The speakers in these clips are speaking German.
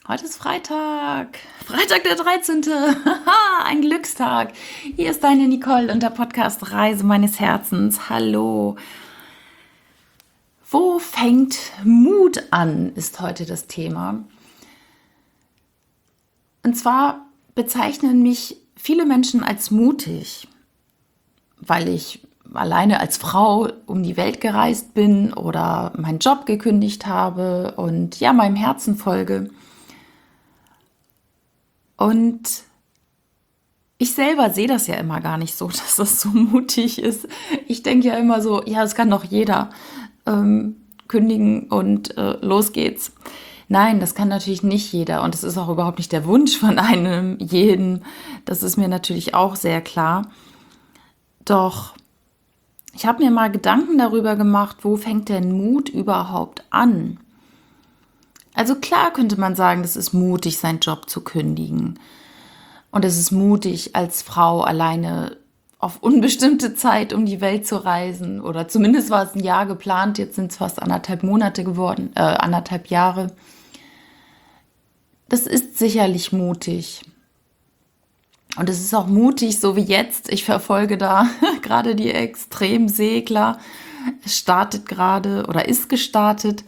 Heute ist Freitag. Freitag der 13. Haha, ein Glückstag. Hier ist deine Nicole und der Podcast Reise meines Herzens. Hallo. Wo fängt Mut an, ist heute das Thema. Und zwar bezeichnen mich viele Menschen als mutig, weil ich alleine als Frau um die Welt gereist bin oder meinen Job gekündigt habe und ja, meinem Herzen folge. Und ich selber sehe das ja immer gar nicht so, dass das so mutig ist. Ich denke ja immer so, ja, das kann doch jeder kündigen und los geht's. Nein, das kann natürlich nicht jeder und es ist auch überhaupt nicht der Wunsch von einem jeden. Das ist mir natürlich auch sehr klar. Doch ich habe mir mal Gedanken darüber gemacht, wo fängt denn Mut überhaupt an? Also klar könnte man sagen, das ist mutig, seinen Job zu kündigen. Und es ist mutig, als Frau alleine auf unbestimmte Zeit um die Welt zu reisen. Oder zumindest war es ein Jahr geplant, jetzt sind es fast 1,5 Monate geworden, 1,5 Jahre. Das ist sicherlich mutig. Und es ist auch mutig, so wie jetzt. Ich verfolge da gerade die Extremsegler. Es startet gerade oder ist gestartet.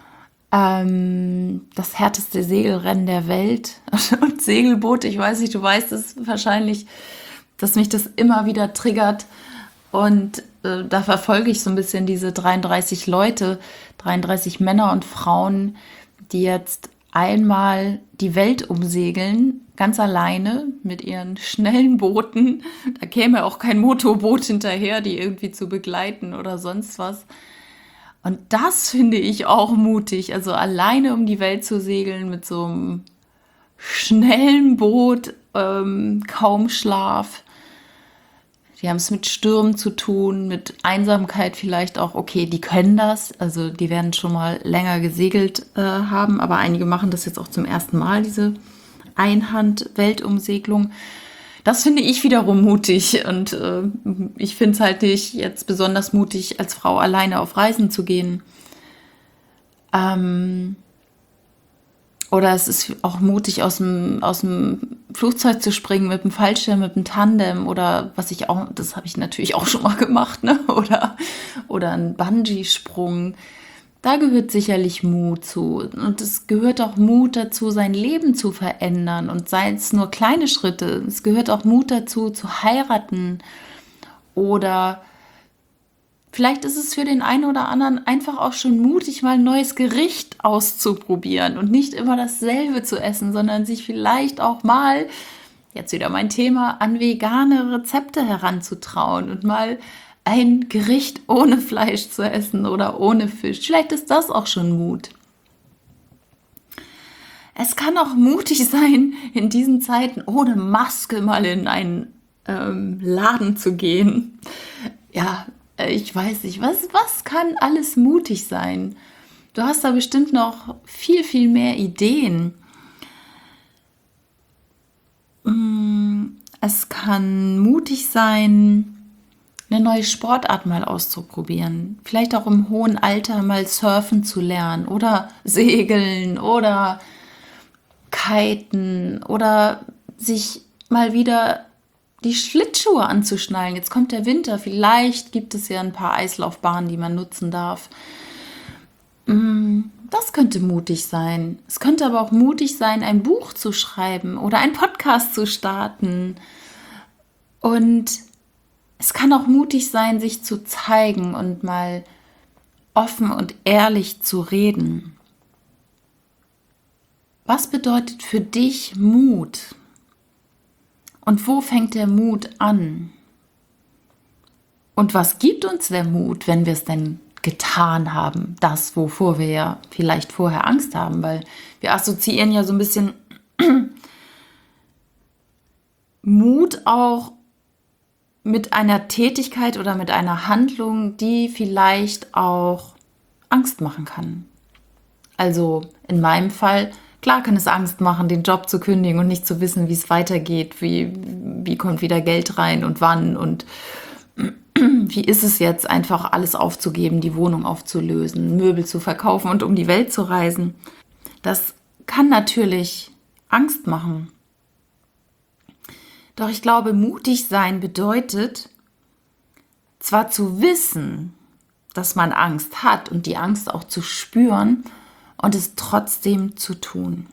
Das härteste Segelrennen der Welt und Segelboot, ich weiß nicht, du weißt es wahrscheinlich, dass mich das immer wieder triggert und da verfolge ich so ein bisschen diese 33 Leute, 33 Männer und Frauen, die jetzt einmal die Welt umsegeln, ganz alleine mit ihren schnellen Booten, da käme auch kein Motorboot hinterher, die irgendwie zu begleiten oder sonst was. Und das finde ich auch mutig, also alleine um die Welt zu segeln mit so einem schnellen Boot, kaum Schlaf. Die haben es mit Stürmen zu tun, mit Einsamkeit vielleicht auch. Okay, die können das, also die werden schon mal länger gesegelt haben, aber einige machen das jetzt auch zum ersten Mal, diese Einhand-Weltumsegelung. Das finde ich wiederum mutig und ich finde es halt nicht jetzt besonders mutig, als Frau alleine auf Reisen zu gehen. Oder es ist auch mutig, aus dem Flugzeug zu springen mit dem Fallschirm, mit dem Tandem oder was ich auch, das habe ich natürlich auch schon mal gemacht, ne? Oder ein Bungee-Sprung. Da gehört sicherlich Mut zu. Und es gehört auch Mut dazu, sein Leben zu verändern. Und seien es nur kleine Schritte. Es gehört auch Mut dazu, zu heiraten. Oder vielleicht ist es für den einen oder anderen einfach auch schon mutig, mal ein neues Gericht auszuprobieren. Und nicht immer dasselbe zu essen, sondern sich vielleicht auch mal, jetzt wieder mein Thema, an vegane Rezepte heranzutrauen. Und mal ein Gericht ohne Fleisch zu essen oder ohne Fisch. Vielleicht ist das auch schon Mut. Es kann auch mutig sein, in diesen Zeiten ohne Maske mal in einen Laden zu gehen. Ja, ich weiß nicht, was kann alles mutig sein? Du hast da bestimmt noch viel, viel mehr Ideen. Es kann mutig sein, eine neue Sportart mal auszuprobieren. Vielleicht auch im hohen Alter mal surfen zu lernen oder segeln oder kiten oder sich mal wieder die Schlittschuhe anzuschnallen. Jetzt kommt der Winter, vielleicht gibt es ja ein paar Eislaufbahnen, die man nutzen darf. Das könnte mutig sein. Es könnte aber auch mutig sein, ein Buch zu schreiben oder einen Podcast zu starten. Und es kann auch mutig sein, sich zu zeigen und mal offen und ehrlich zu reden. Was bedeutet für dich Mut? Und wo fängt der Mut an? Und was gibt uns der Mut, wenn wir es denn getan haben? Das, wovor wir ja vielleicht vorher Angst haben, weil wir assoziieren ja so ein bisschen Mut auch mit einer Tätigkeit oder mit einer Handlung, die vielleicht auch Angst machen kann. Also in meinem Fall, klar kann es Angst machen, den Job zu kündigen und nicht zu wissen, wie es weitergeht, wie kommt wieder Geld rein und wann und wie ist es jetzt, einfach alles aufzugeben, die Wohnung aufzulösen, Möbel zu verkaufen und um die Welt zu reisen. Das kann natürlich Angst machen. Doch ich glaube, mutig sein bedeutet, zwar zu wissen, dass man Angst hat und die Angst auch zu spüren und es trotzdem zu tun.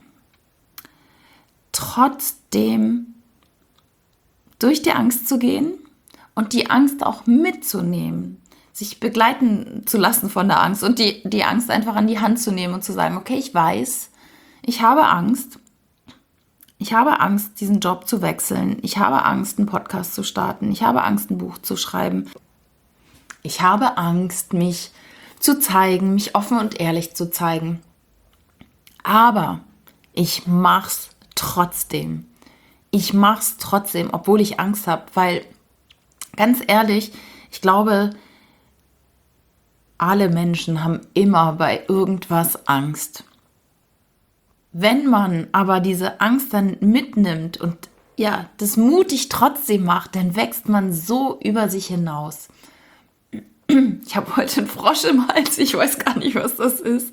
Trotzdem durch die Angst zu gehen und die Angst auch mitzunehmen, sich begleiten zu lassen von der Angst und die Angst einfach an die Hand zu nehmen und zu sagen, okay, ich weiß, ich habe Angst. Ich habe Angst, diesen Job zu wechseln. Ich habe Angst, einen Podcast zu starten. Ich habe Angst, ein Buch zu schreiben. Ich habe Angst, mich zu zeigen, mich offen und ehrlich zu zeigen. Aber ich mach's trotzdem. Ich mach's trotzdem, obwohl ich Angst habe, weil ganz ehrlich, ich glaube, alle Menschen haben immer bei irgendwas Angst. Wenn man aber diese Angst dann mitnimmt und ja, das mutig trotzdem macht, dann wächst man so über sich hinaus. Ich habe heute einen Frosch im Hals, ich weiß gar nicht, was das ist.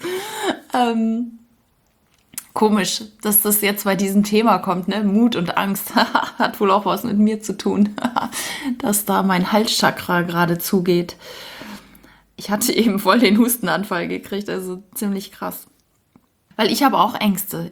Komisch, dass das jetzt bei diesem Thema kommt, ne? Mut und Angst hat wohl auch was mit mir zu tun, dass da mein Halschakra gerade zugeht. Ich hatte eben voll den Hustenanfall gekriegt, also ziemlich krass. Weil ich habe auch Ängste.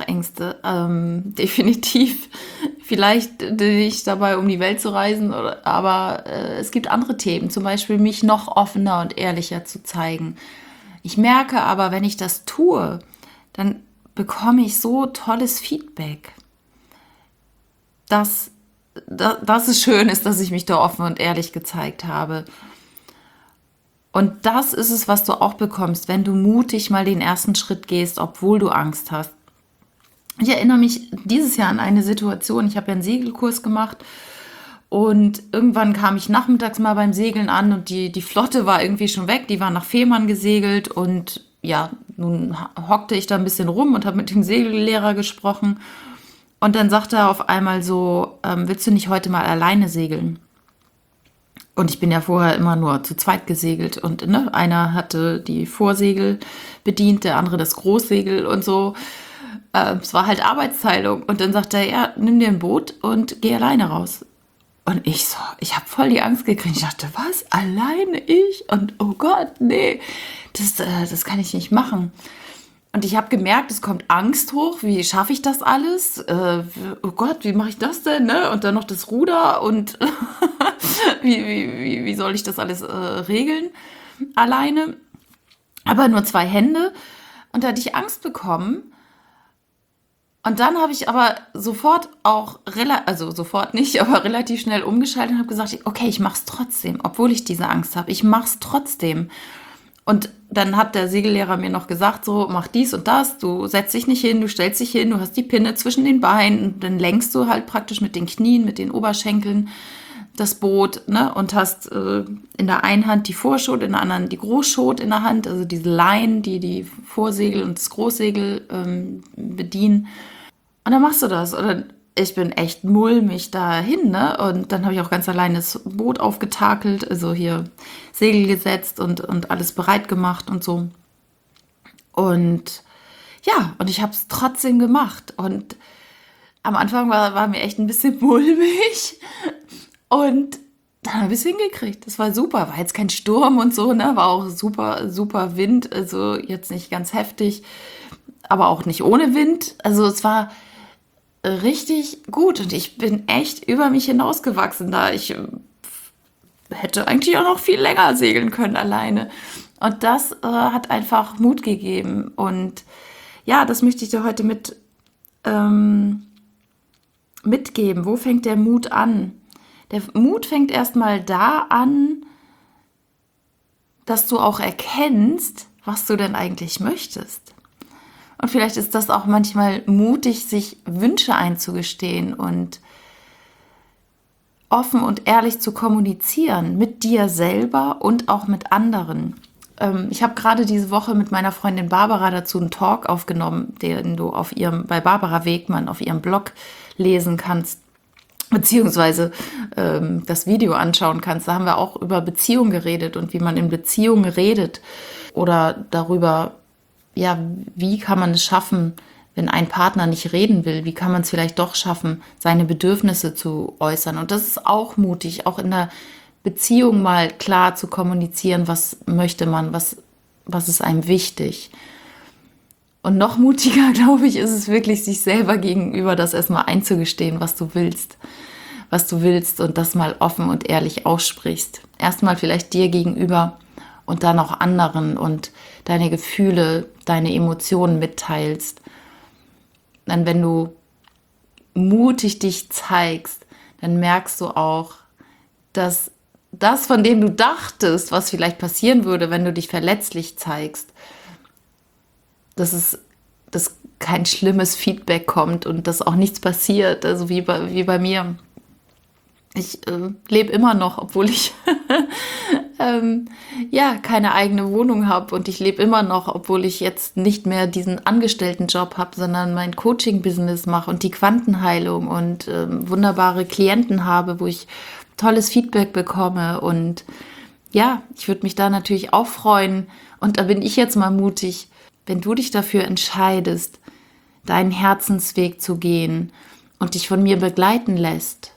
Definitiv. Vielleicht nicht dabei, um die Welt zu reisen, aber es gibt andere Themen. Zum Beispiel mich noch offener und ehrlicher zu zeigen. Ich merke aber, wenn ich das tue, dann bekomme ich so tolles Feedback, dass es schön ist, dass ich mich da offen und ehrlich gezeigt habe. Und das ist es, was du auch bekommst, wenn du mutig mal den ersten Schritt gehst, obwohl du Angst hast. Ich erinnere mich dieses Jahr an eine Situation, ich habe ja einen Segelkurs gemacht und irgendwann kam ich nachmittags mal beim Segeln an und die Flotte war irgendwie schon weg, die war nach Fehmarn gesegelt und ja, nun hockte ich da ein bisschen rum und habe mit dem Segellehrer gesprochen und dann sagte er auf einmal so, willst du nicht heute mal alleine segeln? Und ich bin ja vorher immer nur zu zweit gesegelt und ne, einer hatte die Vorsegel bedient, der andere das Großsegel und so. Es war halt Arbeitsteilung. Und dann sagt er, ja, nimm dir ein Boot und geh alleine raus. Und ich habe voll die Angst gekriegt. Ich dachte, was? Alleine ich? Und oh Gott, nee, das kann ich nicht machen. Und ich habe gemerkt, es kommt Angst hoch. Wie schaffe ich das alles? Oh Gott, wie mache ich das denn? Ne? Und dann noch das Ruder und wie soll ich das alles regeln? Alleine. Aber nur 2 Hände. Und da hatte ich Angst bekommen. Und dann habe ich aber sofort auch, also sofort nicht, aber relativ schnell umgeschaltet und habe gesagt, okay, ich mache es trotzdem, obwohl ich diese Angst habe. Ich mache es trotzdem. Und dann hat der Segellehrer mir noch gesagt, so, mach dies und das, du setzt dich nicht hin, du stellst dich hin, du hast die Pinne zwischen den Beinen und dann lenkst du halt praktisch mit den Knien, mit den Oberschenkeln das Boot, ne, und hast in der einen Hand die Vorschot, in der anderen die Großschot in der Hand, also diese Leinen, die Vorsegel und das Großsegel bedienen. Und dann machst du das. Oder ich bin echt mulmig dahin, ne? Und dann habe ich auch ganz allein das Boot aufgetakelt, also hier Segel gesetzt und alles bereit gemacht und so. Und ja, und ich habe es trotzdem gemacht. Und am Anfang war mir echt ein bisschen mulmig. Und dann habe ich es hingekriegt. Das war super. War jetzt kein Sturm und so, ne? War auch super, super Wind. Also jetzt nicht ganz heftig, aber auch nicht ohne Wind. Also es war richtig gut und ich bin echt über mich hinausgewachsen da. Ich hätte eigentlich auch noch viel länger segeln können alleine. Und das hat einfach Mut gegeben. Und ja, das möchte ich dir heute mitgeben. Wo fängt der Mut an? Der Mut fängt erstmal da an, dass du auch erkennst, was du denn eigentlich möchtest. Und vielleicht ist das auch manchmal mutig, sich Wünsche einzugestehen und offen und ehrlich zu kommunizieren mit dir selber und auch mit anderen. Ich habe gerade diese Woche mit meiner Freundin Barbara dazu einen Talk aufgenommen, den du bei Barbara Wegmann auf ihrem Blog lesen kannst, beziehungsweise das Video anschauen kannst. Da haben wir auch über Beziehungen geredet und wie man in Beziehungen redet oder darüber, ja, wie kann man es schaffen, wenn ein Partner nicht reden will, wie kann man es vielleicht doch schaffen, seine Bedürfnisse zu äußern? Und das ist auch mutig, auch in der Beziehung mal klar zu kommunizieren, was möchte man, was ist einem wichtig. Und noch mutiger, glaube ich, ist es wirklich, sich selber gegenüber das erstmal einzugestehen, was du willst und das mal offen und ehrlich aussprichst. Erstmal vielleicht dir gegenüber und dann auch anderen und deine Gefühle, deine Emotionen mitteilst. Dann, wenn du mutig dich zeigst, dann merkst du auch, dass das, von dem du dachtest, was vielleicht passieren würde, wenn du dich verletzlich zeigst, dass kein schlimmes Feedback kommt und dass auch nichts passiert. Also wie bei mir. Ich lebe immer noch, obwohl ich keine eigene Wohnung habe, und ich lebe immer noch, obwohl ich jetzt nicht mehr diesen Angestelltenjob habe, sondern mein Coaching-Business mache und die Quantenheilung und wunderbare Klienten habe, wo ich tolles Feedback bekomme. Und ja, ich würde mich da natürlich auch freuen. Und da bin ich jetzt mal mutig, wenn du dich dafür entscheidest, deinen Herzensweg zu gehen und dich von mir begleiten lässt.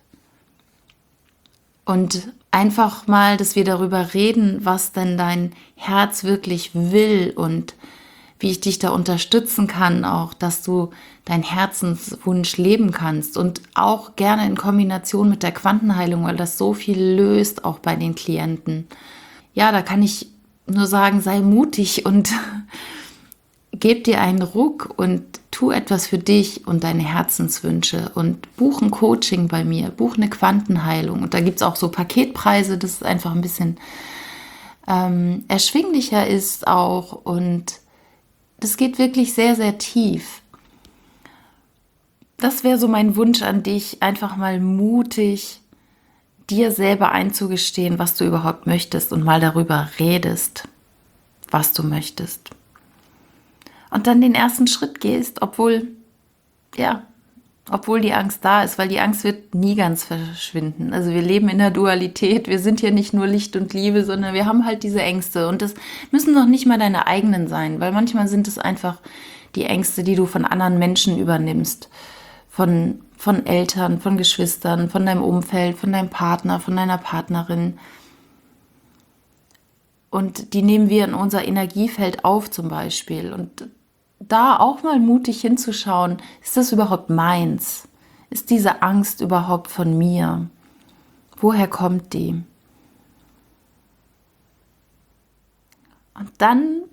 Und einfach mal, dass wir darüber reden, was denn dein Herz wirklich will und wie ich dich da unterstützen kann, auch, dass du deinen Herzenswunsch leben kannst, und auch gerne in Kombination mit der Quantenheilung, weil das so viel löst, auch bei den Klienten. Ja, da kann ich nur sagen, sei mutig und gib dir einen Ruck und tu etwas für dich und deine Herzenswünsche und buch ein Coaching bei mir, buch eine Quantenheilung. Und da gibt es auch so Paketpreise, dass es einfach ein bisschen erschwinglicher ist auch, und das geht wirklich sehr, sehr tief. Das wäre so mein Wunsch an dich, einfach mal mutig dir selber einzugestehen, was du überhaupt möchtest, und mal darüber redest, was du möchtest. Und dann den ersten Schritt gehst, obwohl die Angst da ist, weil die Angst wird nie ganz verschwinden. Also wir leben in der Dualität, wir sind hier nicht nur Licht und Liebe, sondern wir haben halt diese Ängste, und das müssen doch nicht mal deine eigenen sein, weil manchmal sind es einfach die Ängste, die du von anderen Menschen übernimmst, von Eltern, von Geschwistern, von deinem Umfeld, von deinem Partner, von deiner Partnerin. Und die nehmen wir in unser Energiefeld auf zum Beispiel. Und da auch mal mutig hinzuschauen, ist das überhaupt meins? Ist diese Angst überhaupt von mir? Woher kommt die? Und dann,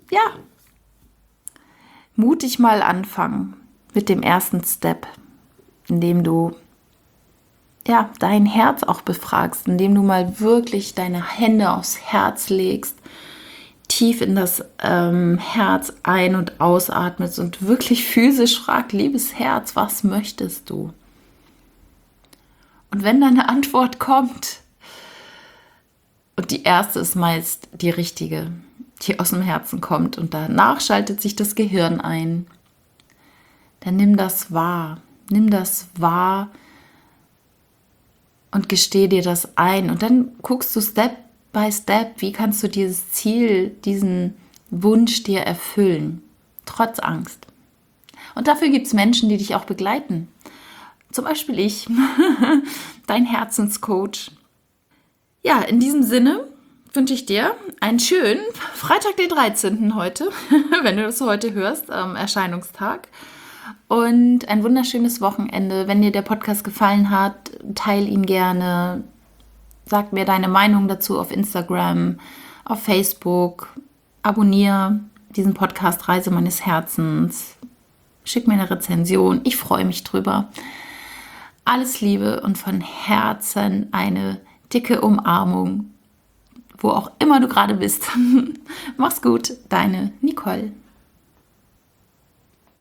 mutig mal anfangen mit dem ersten Step, indem du dein Herz auch befragst, indem du mal wirklich deine Hände aufs Herz legst, tief in das Herz ein- und ausatmest und wirklich physisch fragst, liebes Herz, was möchtest du? Und wenn deine Antwort kommt, und die erste ist meist die richtige, die aus dem Herzen kommt, und danach schaltet sich das Gehirn ein, dann nimm das wahr und gesteh dir das ein, und dann guckst du Step by Step, wie kannst du dieses Ziel, diesen Wunsch dir erfüllen, trotz Angst. Und dafür gibt es Menschen, die dich auch begleiten. Zum Beispiel ich, dein Herzenscoach. Ja, in diesem Sinne wünsche ich dir einen schönen Freitag, den 13. heute, wenn du das heute hörst, Erscheinungstag. Und ein wunderschönes Wochenende. Wenn dir der Podcast gefallen hat, teile ihn gerne. Sag mir deine Meinung dazu auf Instagram, auf Facebook. Abonniere diesen Podcast Reise meines Herzens. Schick mir eine Rezension. Ich freue mich drüber. Alles Liebe und von Herzen eine dicke Umarmung, wo auch immer du gerade bist. Mach's gut, deine Nicole.